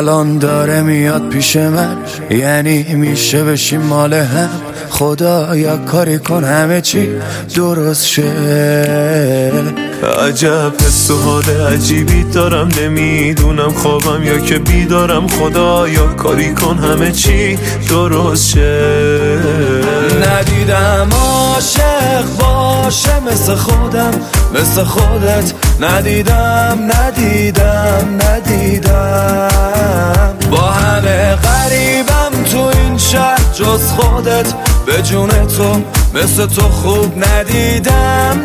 الان داره میاد پیش من، یعنی میشه بشیم مال هم. خدا یا کاری کن همه چی درست شه. عجب حس و حال عجیبی دارم، نمیدونم خوابم یا که بیدارم. خدا یا کاری کن همه چی درست شه. ندیدم عاشق باشه مثل خودم، مثل خودت. ندیدم با همه غریبم تو این شهر جز خودت. به جون تو مثل تو خوب ندیدم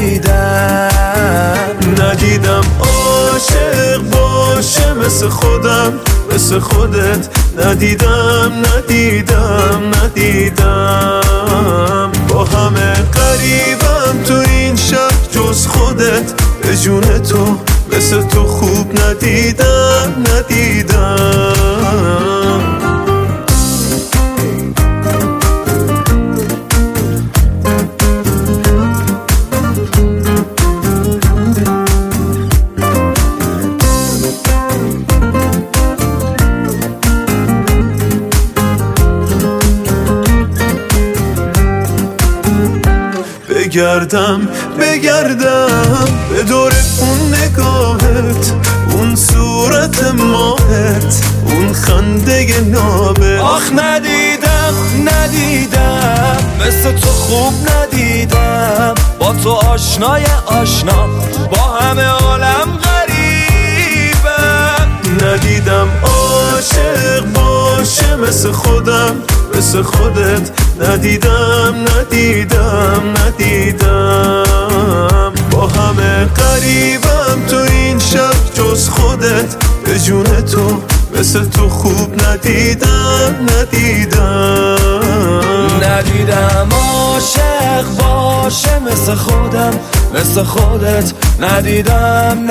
عاشق باشه مثل خودم، مثل خودت. ندیدم با همه قریبم تو این شهر جز خودت. به جون تو مثل تو خوب ندیدم بگردم به دور اون نگاهت، اون صورت ماهت، اون خنده نابت. آخ ندیدم مثل تو خوب ندیدم. با تو آشنای آشنا، با همه عالم غریبم. ندیدم عاشق باشه مثل خودم، مثل خودت. ندیدم با همه قریبم تو این شب جز خودت. به جون تو مثل تو خوب ندیدم عاشق باشه مثل خودم، مثل خودت. ندیدم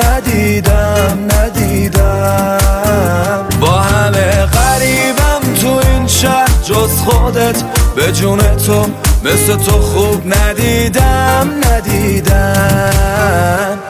با همه غریبم تو این شهر جز خودت. به جون تو مثل تو خوب ندیدم